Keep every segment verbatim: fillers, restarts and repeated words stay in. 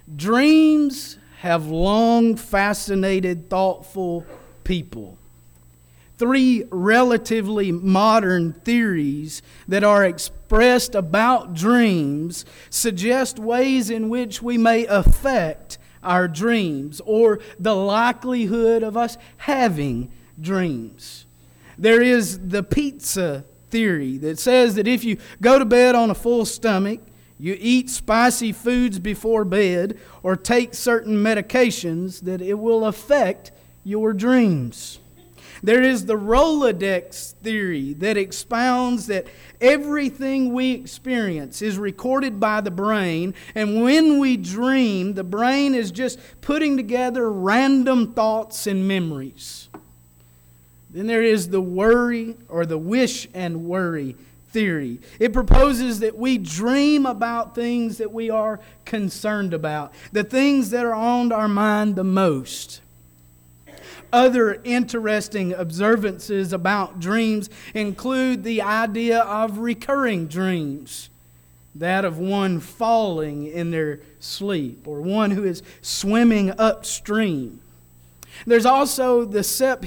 Dreams have long fascinated thoughtful people. Three relatively modern theories that are expressed about dreams suggest ways in which we may affect our dreams or the likelihood of us having dreams. There is the pizza theory that says that if you go to bed on a full stomach, you eat spicy foods before bed, or take certain medications, that it will affect your dreams. There is the Rolodex theory that expounds that everything we experience is recorded by the brain, and when we dream, the brain is just putting together random thoughts and memories. Then there is the worry or the wish and worry theory. It proposes that we dream about things that we are concerned about, the things that are on our mind the most. Other interesting observances about dreams include the idea of recurring dreams, that of one falling in their sleep or one who is swimming upstream. There's also the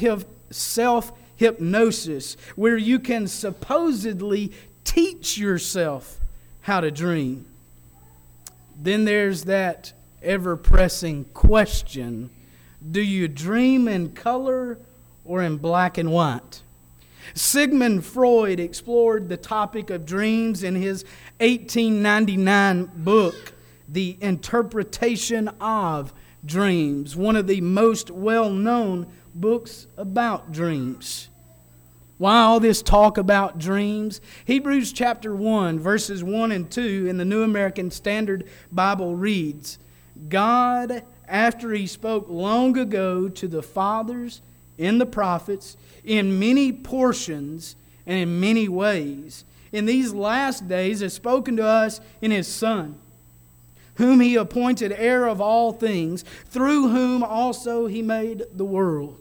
self-hypnosis, where you can supposedly teach yourself how to dream. Then there's that ever-pressing question: do you dream in color or in black and white? Sigmund Freud explored the topic of dreams in his eighteen ninety-nine book, The Interpretation of Dreams, one of the most well-known books about dreams. Why all this talk about dreams? Hebrews chapter one, verses one and two in the New American Standard Bible reads, God, after He spoke long ago to the fathers in the prophets, in many portions and in many ways, in these last days has spoken to us in His Son, whom He appointed heir of all things, through whom also He made the world.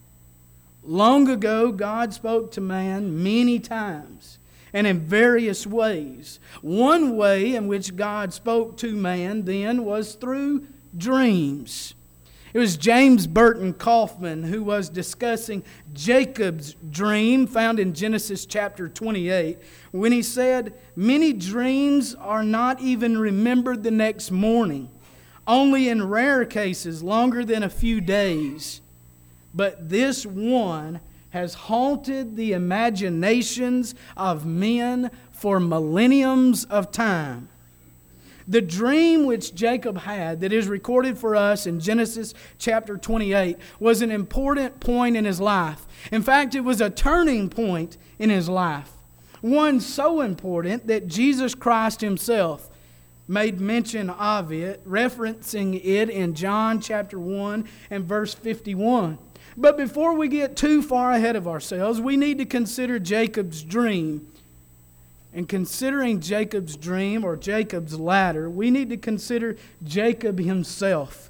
Long ago, God spoke to man many times and in various ways. One way in which God spoke to man then was through dreams. It was James Burton Kaufman who was discussing Jacob's dream found in Genesis chapter twenty-eight when he said, many dreams are not even remembered the next morning, only in rare cases longer than a few days. But this one has haunted the imaginations of men for millenniums of time. The dream which Jacob had that is recorded for us in Genesis chapter twenty-eight was an important point in his life. In fact, it was a turning point in his life. One so important that Jesus Christ Himself made mention of it, referencing it in John chapter one and verse fifty-one. But before we get too far ahead of ourselves, we need to consider Jacob's dream. And considering Jacob's dream, or Jacob's ladder, we need to consider Jacob himself.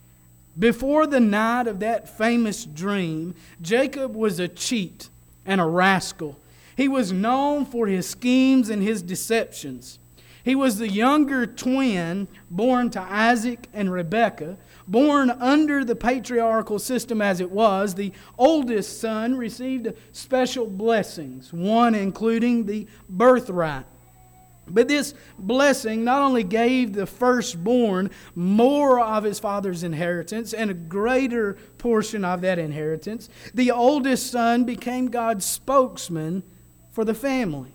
Before the night of that famous dream, Jacob was a cheat and a rascal. He was known for his schemes and his deceptions. He was the younger twin born to Isaac and Rebekah. Born under the patriarchal system as it was, the oldest son received special blessings, one including the birthright. But this blessing not only gave the firstborn more of his father's inheritance and a greater portion of that inheritance, the oldest son became God's spokesman for the family.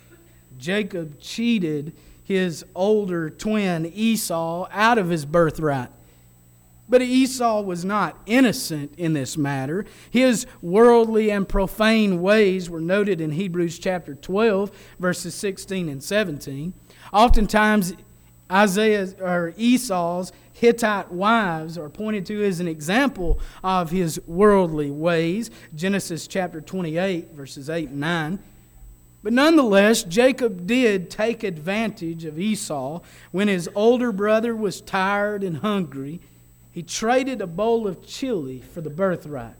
Jacob cheated his older twin Esau out of his birthright. But Esau was not innocent in this matter. His worldly and profane ways were noted in Hebrews chapter twelve, verses sixteen and seventeen. Oftentimes, Isaiah or Esau's Hittite wives are pointed to as an example of his worldly ways. Genesis chapter twenty-eight, verses eight and nine. But nonetheless, Jacob did take advantage of Esau when his older brother was tired and hungry. He traded a bowl of chili for the birthright.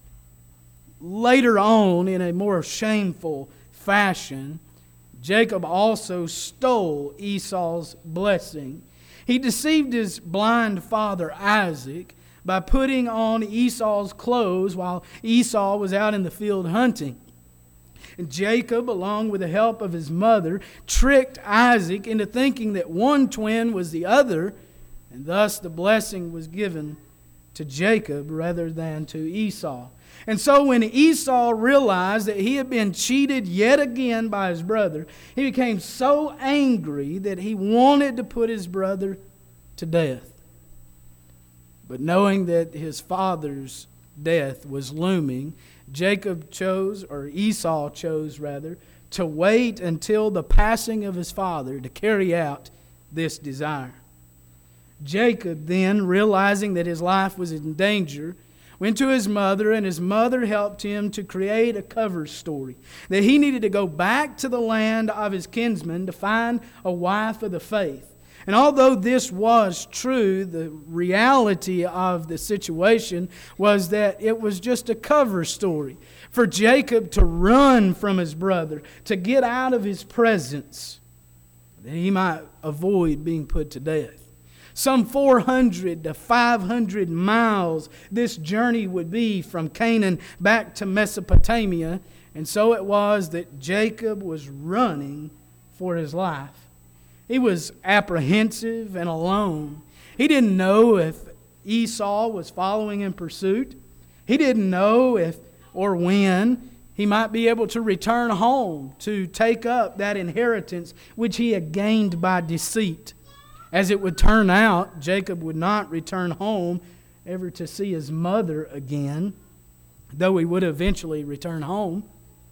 Later on, in a more shameful fashion, Jacob also stole Esau's blessing. He deceived his blind father Isaac by putting on Esau's clothes while Esau was out in the field hunting. And Jacob, along with the help of his mother, tricked Isaac into thinking that one twin was the other, and thus the blessing was given to Jacob rather than to Esau. And so when Esau realized that he had been cheated yet again by his brother, he became so angry that he wanted to put his brother to death. But knowing that his father's death was looming, Jacob chose, or Esau chose rather, to wait until the passing of his father to carry out this desire. Jacob then, realizing that his life was in danger, went to his mother, and his mother helped him to create a cover story that he needed to go back to the land of his kinsmen to find a wife of the faith. And although this was true, the reality of the situation was that it was just a cover story for Jacob to run from his brother, to get out of his presence, that he might avoid being put to death. Some four hundred to five hundred miles this journey would be from Canaan back to Mesopotamia, and so it was that Jacob was running for his life. He was apprehensive and alone. He didn't know if Esau was following in pursuit. He didn't know if or when he might be able to return home to take up that inheritance which he had gained by deceit. As it would turn out, Jacob would not return home ever to see his mother again, though he would eventually return home.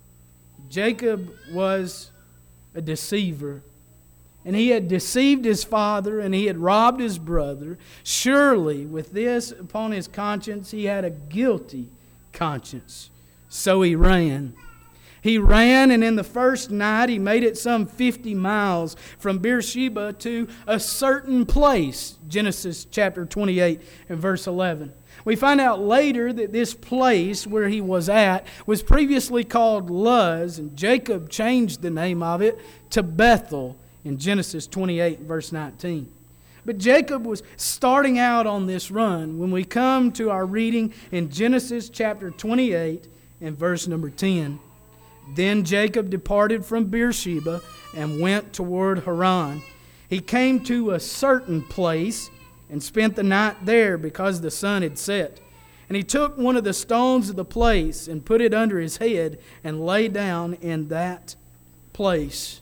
Jacob was a deceiver, and he had deceived his father, and he had robbed his brother. Surely, with this upon his conscience, he had a guilty conscience. So he ran. He ran, and in the first night he made it some fifty miles from Beersheba to a certain place. Genesis chapter twenty-eight and verse eleven. We find out later that this place where he was at was previously called Luz, and Jacob changed the name of it to Bethel in Genesis twenty-eight verse nineteen. But Jacob was starting out on this run when we come to our reading in Genesis chapter twenty-eight and verse number ten. Then Jacob departed from Beersheba and went toward Haran. He came to a certain place and spent the night there because the sun had set. And he took one of the stones of the place and put it under his head and lay down in that place.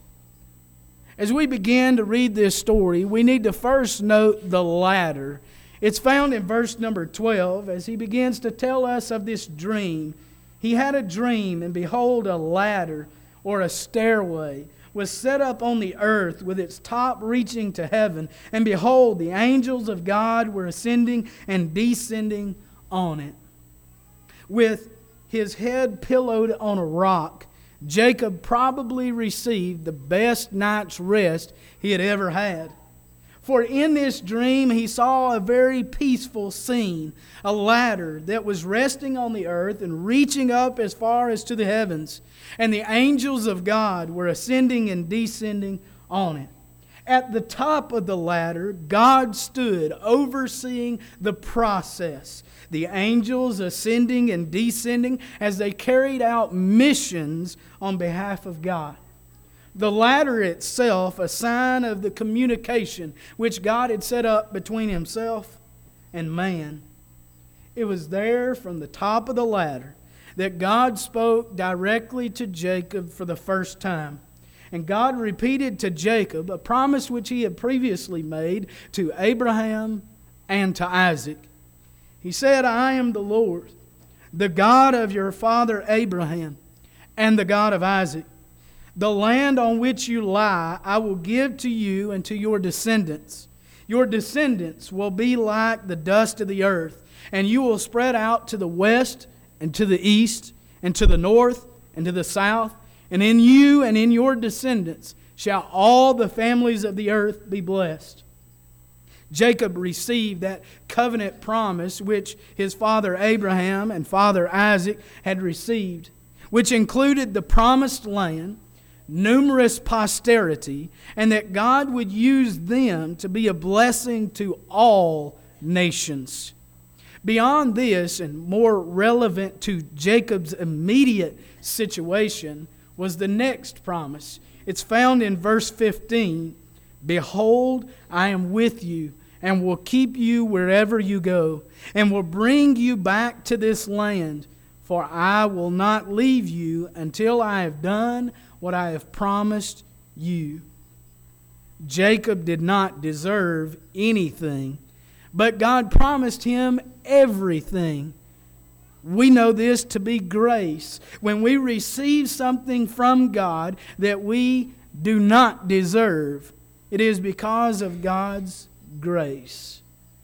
As we begin to read this story, we need to first note the ladder. It's found in verse number twelve as he begins to tell us of this dream. He had a dream, and behold, a ladder or a stairway was set up on the earth with its top reaching to heaven. And behold, the angels of God were ascending and descending on it. With his head pillowed on a rock, Jacob probably received the best night's rest he had ever had. For in this dream he saw a very peaceful scene, a ladder that was resting on the earth and reaching up as far as to the heavens, and the angels of God were ascending and descending on it. At the top of the ladder, God stood overseeing the process, the angels ascending and descending as they carried out missions on behalf of God. The ladder itself, a sign of the communication which God had set up between Himself and man. It was there from the top of the ladder that God spoke directly to Jacob for the first time. And God repeated to Jacob a promise which He had previously made to Abraham and to Isaac. He said, "I am the Lord, the God of your father Abraham and the God of Isaac. The land on which you lie I will give to you and to your descendants. Your descendants will be like the dust of the earth, and you will spread out to the west and to the east and to the north and to the south. And in you and in your descendants shall all the families of the earth be blessed." Jacob received that covenant promise which his father Abraham and father Isaac had received, which included the promised land, numerous posterity, and that God would use them to be a blessing to all nations. Beyond this, and more relevant to Jacob's immediate situation, was the next promise. It's found in verse fifteen. Behold, I am with you, and will keep you wherever you go, and will bring you back to this land, for I will not leave you until I have done what I have promised you. Jacob did not deserve anything, but God promised him everything. We know this to be grace. When we receive something from God that we do not deserve, it is because of God's grace.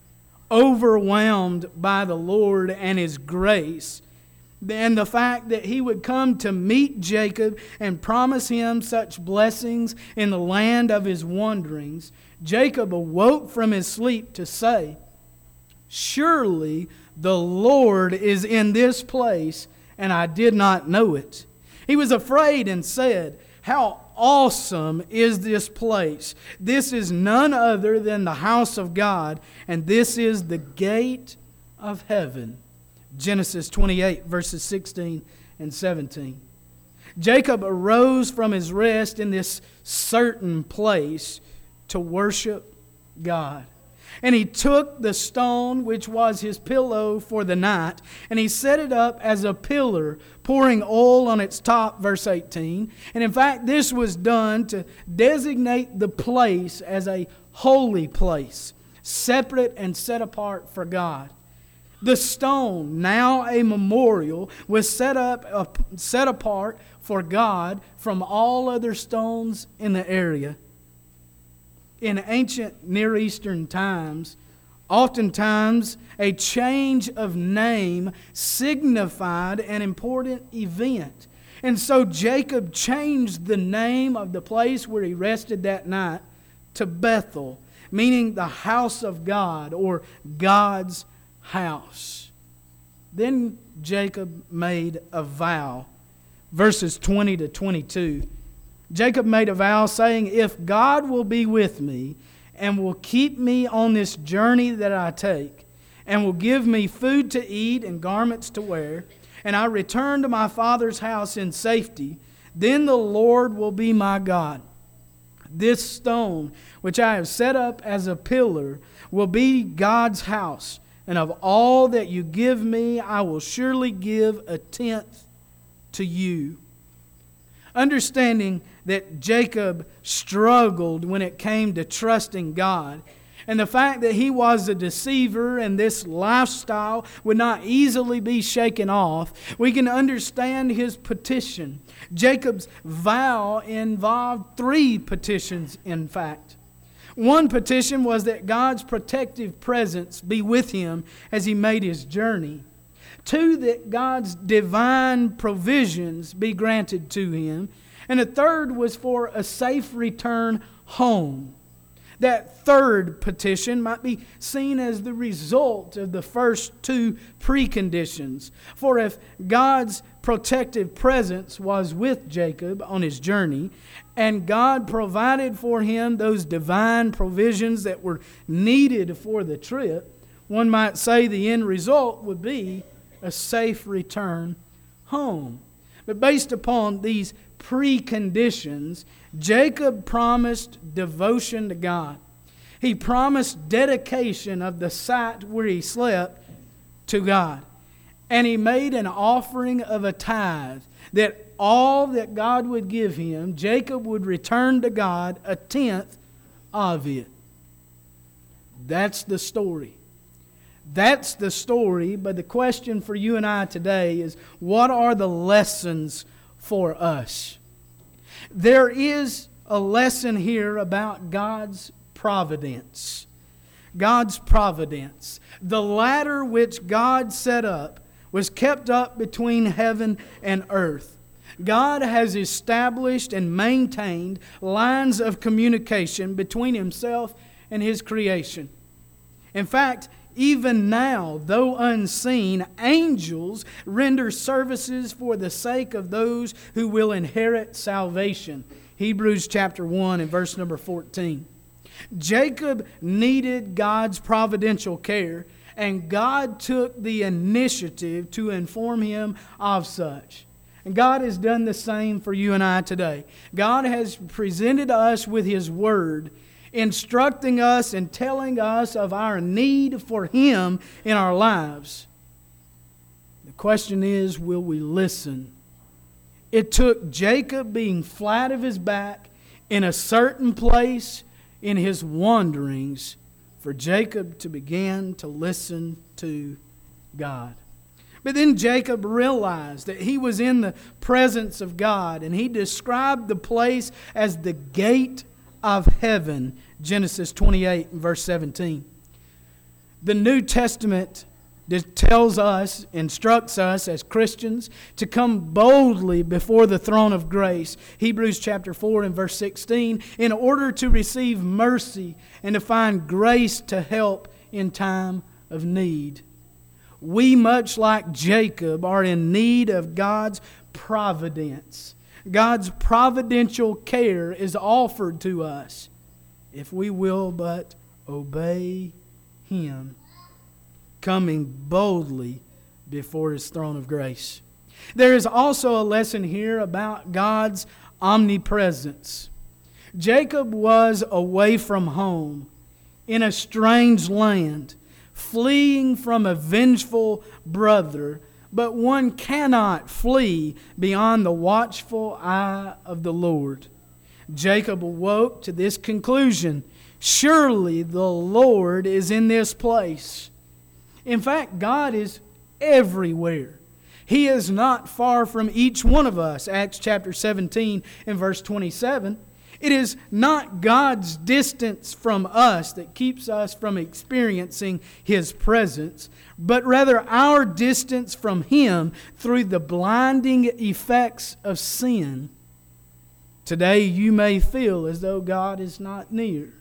Overwhelmed by the Lord and His grace, and the fact that He would come to meet Jacob and promise him such blessings in the land of his wanderings, Jacob awoke from his sleep to say, "Surely the Lord is in this place, and I did not know it." He was afraid and said, "How awesome is this place! This is none other than the house of God, and this is the gate of heaven." Genesis twenty-eight, verses sixteen and seventeen. Jacob arose from his rest in this certain place to worship God. And he took the stone which was his pillow for the night, and he set it up as a pillar, pouring oil on its top, verse eighteen. And in fact, this was done to designate the place as a holy place, separate and set apart for God. The stone, now a memorial, was set up, uh, set apart for God from all other stones in the area. In ancient Near Eastern times, oftentimes a change of name signified an important event. And so Jacob changed the name of the place where he rested that night to Bethel, meaning the house of God or God's house. Then Jacob made a vow. Verses twenty to twenty-two. Jacob made a vow saying, "If God will be with me and will keep me on this journey that I take, and will give me food to eat and garments to wear, and I return to my father's house in safety, then the Lord will be my God. This stone, which I have set up as a pillar, will be God's house. And of all that you give me, I will surely give a tenth to you." Understanding that Jacob struggled when it came to trusting God, and the fact that he was a deceiver and this lifestyle would not easily be shaken off, we can understand his petition. Jacob's vow involved three petitions, in fact. One petition was that God's protective presence be with him as he made his journey. Two, that God's divine provisions be granted to him. And the third was for a safe return home. That third petition might be seen as the result of the first two preconditions. For if God's protective presence was with Jacob on his journey, and God provided for him those divine provisions that were needed for the trip, one might say the end result would be a safe return home. But based upon these preconditions, Jacob promised devotion to God. He promised dedication of the site where he slept to God. And he made an offering of a tithe, that all that God would give him, Jacob would return to God a tenth of it. That's the story. That's the story, but the question for you and I today is, what are the lessons for us? There is a lesson here about God's providence. God's providence. The ladder which God set up was kept up between heaven and earth. God has established and maintained lines of communication between Himself and His creation. In fact, Even now, though unseen, angels render services for the sake of those who will inherit salvation. Hebrews chapter one and verse number fourteen. Jacob needed God's providential care, and God took the initiative to inform him of such. And God has done the same for you and I today. God has presented us with His Word, instructing us and telling us of our need for Him in our lives. The question is, will we listen? It took Jacob being flat of his back in a certain place in his wanderings for Jacob to begin to listen to God. But then Jacob realized that he was in the presence of God, and he described the place as the gate of heaven. Genesis twenty-eight and verse seventeen. The New Testament tells us, instructs us as Christians to come boldly before the throne of grace. Hebrews chapter four and verse sixteen, in order to receive mercy and to find grace to help in time of need. We, much like Jacob, are in need of God's providence. God's providential care is offered to us if we will but obey Him, coming boldly before His throne of grace. There is also a lesson here about God's omnipresence. Jacob was away from home in a strange land, fleeing from a vengeful brother, but one cannot flee beyond the watchful eye of the Lord. Jacob awoke to this conclusion: surely the Lord is in this place. In fact, God is everywhere. He is not far from each one of us. Acts chapter seventeen and verse twenty-seven. It is not God's distance from us that keeps us from experiencing His presence, but rather our distance from Him through the blinding effects of sin. Today you may feel as though God is not near.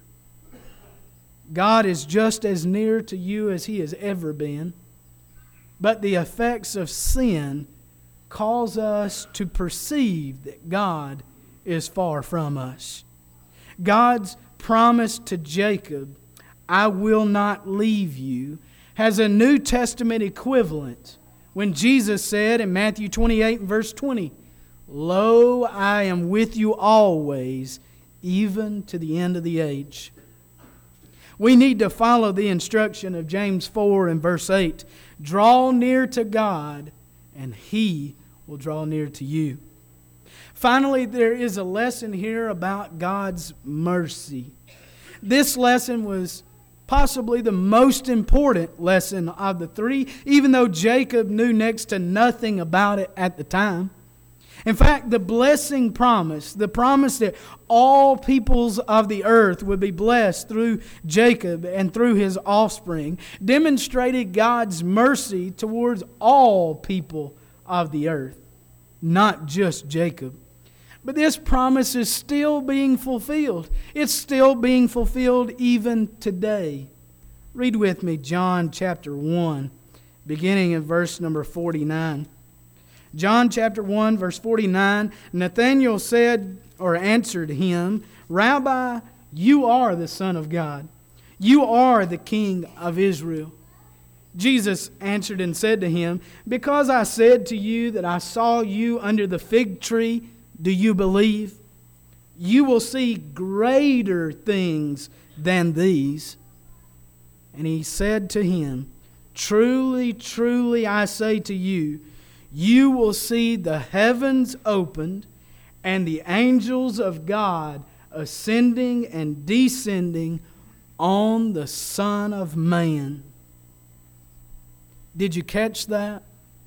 God is just as near to you as He has ever been. But the effects of sin cause us to perceive that God is far from us. God's promise to Jacob, "I will not leave you," has a New Testament equivalent when Jesus said in Matthew twenty-eight and verse twenty, "Lo, I am with you always, even to the end of the age." We need to follow the instruction of James four and verse eight. Draw near to God, and He will draw near to you. Finally, there is a lesson here about God's mercy. This lesson was possibly the most important lesson of the three, even though Jacob knew next to nothing about it at the time. In fact, the blessing promise, the promise that all peoples of the earth would be blessed through Jacob and through his offspring, demonstrated God's mercy towards all people of the earth, not just Jacob. But this promise is still being fulfilled. It's still being fulfilled even today. Read with me John chapter one, beginning in verse number forty-nine. John chapter one, verse forty-nine, Nathanael said, or answered him, "Rabbi, you are the Son of God. You are the King of Israel." Jesus answered and said to him, "Because I said to you that I saw you under the fig tree, do you believe? You will see greater things than these." And he said to him, "Truly, truly, I say to you, you will see the heavens opened and the angels of God ascending and descending on the Son of Man." Did you catch that?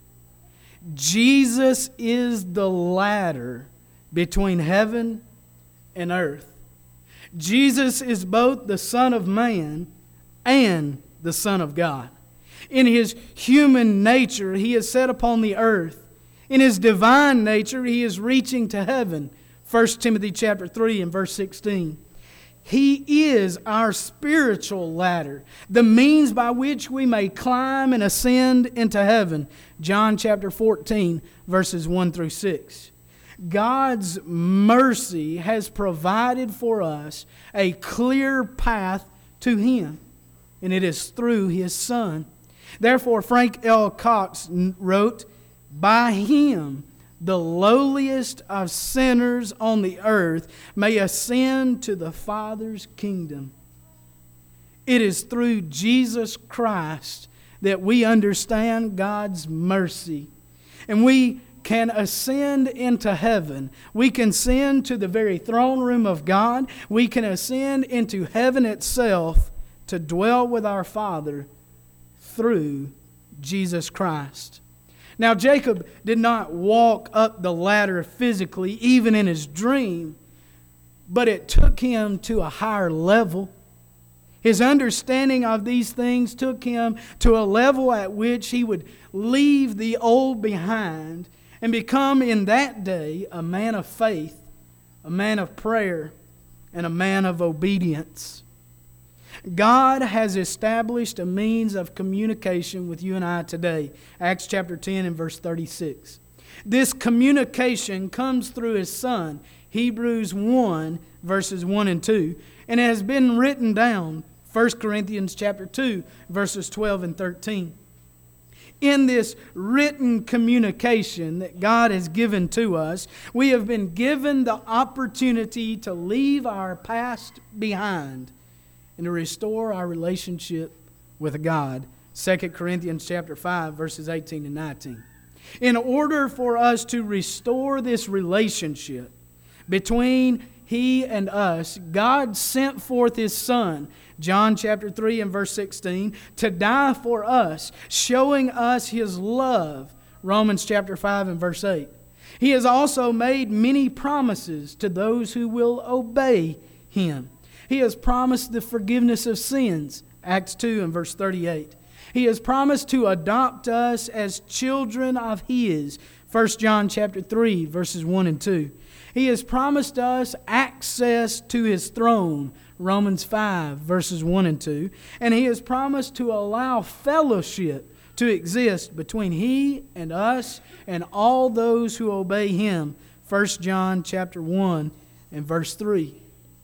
Jesus is the ladder between heaven and earth. Jesus is both the Son of Man and the Son of God. In His human nature, He is set upon the earth. In His divine nature, He is reaching to heaven. First Timothy chapter three and verse sixteen. He is our spiritual ladder, the means by which we may climb and ascend into heaven. John chapter fourteen, verses one through six. God's mercy has provided for us a clear path to Him, and it is through His Son. Therefore, Frank L. Cox wrote, "By Him, the lowliest of sinners on the earth may ascend to the Father's kingdom." It is through Jesus Christ that we understand God's mercy, and we can ascend into heaven. We can ascend to the very throne room of God. We can ascend into heaven itself to dwell with our Father through Jesus Christ. Now, Jacob did not walk up the ladder physically, even in his dream, but it took him to a higher level. His understanding of these things took him to a level at which he would leave the old behind and become in that day a man of faith, a man of prayer, and a man of obedience. God has established a means of communication with you and I today. Acts chapter ten and verse thirty-six. This communication comes through His Son, Hebrews one, verses one and two, and it has been written down, First Corinthians chapter two, verses twelve and thirteen. In this written communication that God has given to us, we have been given the opportunity to leave our past behind and to restore our relationship with God. Second Corinthians chapter five, verses eighteen and nineteen. In order for us to restore this relationship between He and us, God sent forth His Son, John chapter three and verse sixteen, to die for us, showing us His love, Romans chapter five and verse eight. He has also made many promises to those who will obey Him. He has promised the forgiveness of sins, Acts two and verse thirty-eight. He has promised to adopt us as children of His, First John chapter three, verses one and two. He has promised us access to His throne, Romans five, verses one and two. And He has promised to allow fellowship to exist between He and us and all those who obey Him, First John chapter one and verse three.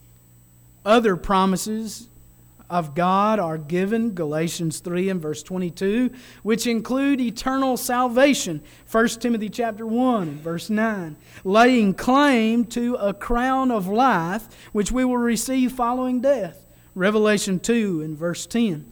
Other promises of God are given, Galatians three and verse twenty-two, which include eternal salvation, First Timothy chapter one and verse nine, laying claim to a crown of life, which we will receive following death, Revelation two and verse ten.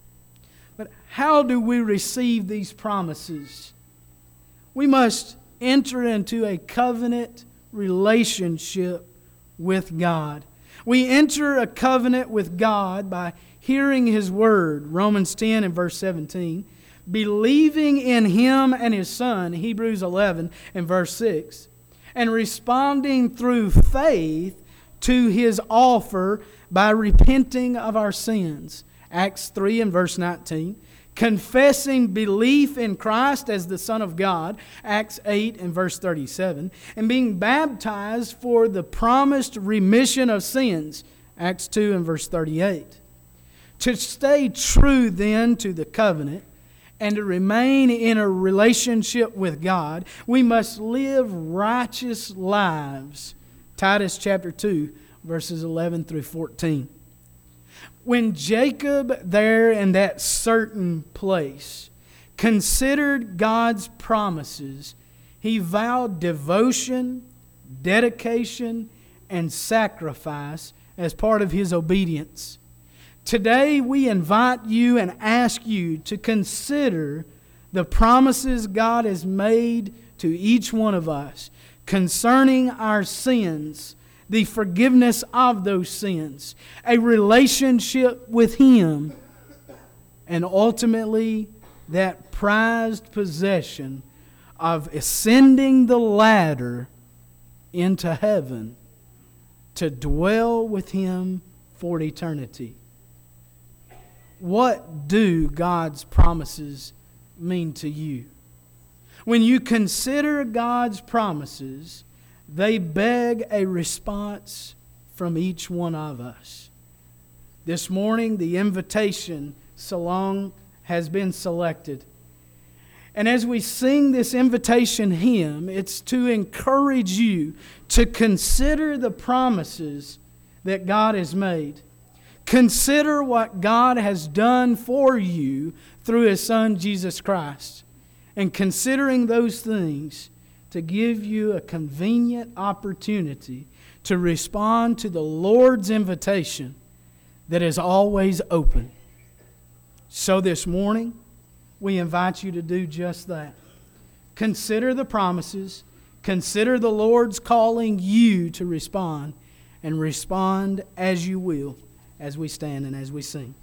But how do we receive these promises? We must enter into a covenant relationship with God. We enter a covenant with God by hearing His Word, Romans ten and verse seventeen, believing in Him and His Son, Hebrews eleven and verse six, and responding through faith to His offer by repenting of our sins, Acts three and verse nineteen, confessing belief in Christ as the Son of God, Acts eight and verse thirty-seven, and being baptized for the promised remission of sins, Acts two and verse thirty-eight. To stay true then to the covenant and to remain in a relationship with God, we must live righteous lives, Titus chapter two, verses eleven through fourteen. When Jacob, there in that certain place, considered God's promises, he vowed devotion, dedication, and sacrifice as part of his obedience. Today we invite you and ask you to consider the promises God has made to each one of us concerning our sins, the forgiveness of those sins, a relationship with Him, and ultimately that prized possession of ascending the ladder into heaven to dwell with Him for eternity. What do God's promises mean to you? When you consider God's promises, they beg a response from each one of us. This morning, the invitation song has been selected. And as we sing this invitation hymn, it's to encourage you to consider the promises that God has made. Consider what God has done for you through His Son, Jesus Christ. And considering those things to give you a convenient opportunity to respond to the Lord's invitation that is always open. So this morning, we invite you to do just that. Consider the promises. Consider the Lord's calling you to respond. And respond as you will as we stand and as we sing.